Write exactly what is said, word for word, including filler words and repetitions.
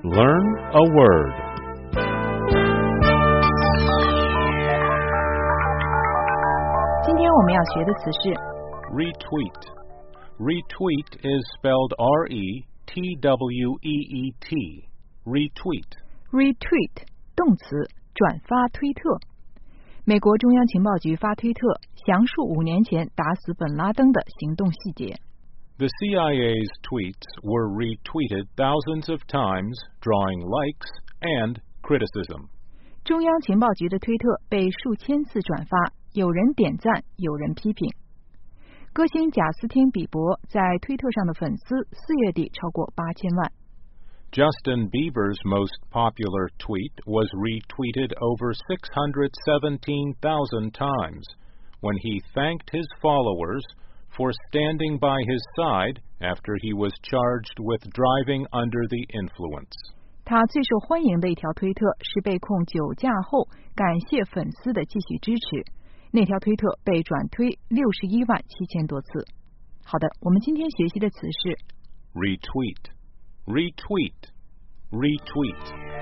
Learn a word. Retweet. Retweet is spelled R E T W E E T. Retweet. Retweet 动词，转发推特。美国中央情报局发推特，详述五年前打死本拉登的行动细节。 The C I A's tweets were retweeted thousands of times, drawing likes and criticism. 中央情报局的推特被数千次转发，有人点赞，有人批评。歌星贾斯汀·比伯在推特上的粉丝四月底超过八千万。 Justin Bieber's most popular tweet was retweeted over six hundred seventeen thousand times when he thanked his followers for standing by his side after he was charged with driving under the influence. 他最受欢迎的一条推特是被控酒驾后感谢粉丝的继续支持，那条推特被转推六十一万七千多次。好的，我们今天学习的词是 retweet, retweet, retweet.